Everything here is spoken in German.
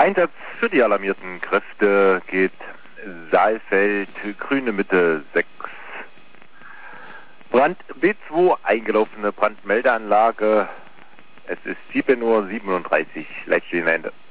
Einsatz für die alarmierten Kräfte geht Saalfeld, grüne Mitte 6. Brand B2, eingelaufene Brandmeldeanlage. Es ist 7:37 Uhr, Leitstellen Ende.